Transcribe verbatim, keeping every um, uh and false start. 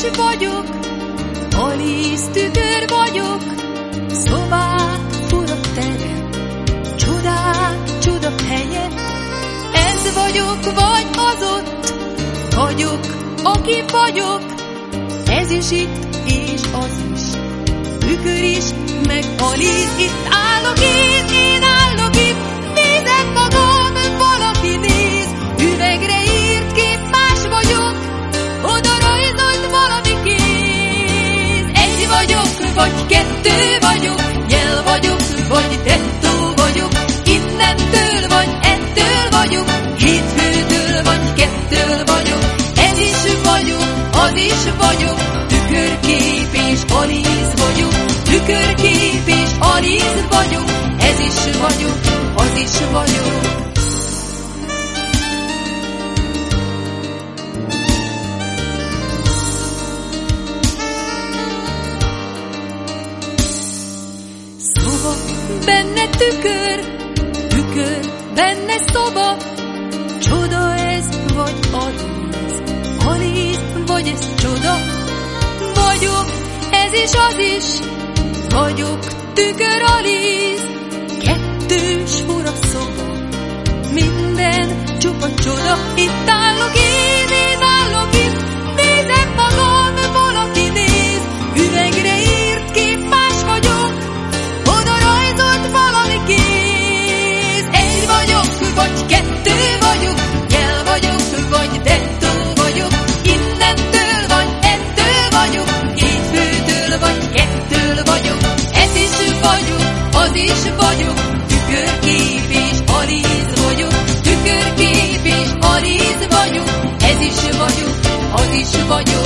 vagyok, Alice tükör vagyok, szobát furok terem, csodák, csuda helye. Ez vagyok, vagy az ott, vagyok, aki vagyok, ez is itt, és az is, tükör is, meg Alice. Itt állok én, én állok itt, nézem magam, valaki néz, üvegre írt kép, más vagyok, oda rajzolt valami kéz. Egy vagyok, vagy kettő vagyok, jel vagyok, vagy tettó vagyok, innentől vagy ettől vagyok, hétfőtől vagy kettől vagyok. Ez is vagyok, az is vagyok, tükörkép és Alice vagyok, tükörkép és Alice vagyok, ez is vagyok, az is vagyok. Szoba, benne tükör, tükör, benne szoba, csoda ez vagy Alice, Alice vagy ez csoda. Vagyok, ez is az is, vagyok, tükör Alice, kettős fura szoba, minden csupa csoda. Itt állok én, én állok itt, nézem magam, valaki néz, üvegre írt kép, más vagyok, oda rajzolt valami kéz. Egy vagyok, vagy kettő vagyok, jel vagyok, vagy tettó vagyok, innentől vagy ettől vagyok, hétfőtől vagy kettől vagyok. Ez is vagyok, az is vagyok, tükörkép és Alice vagyok, tükörkép és Alice vagyok, ez is vagyok, az is vagyok.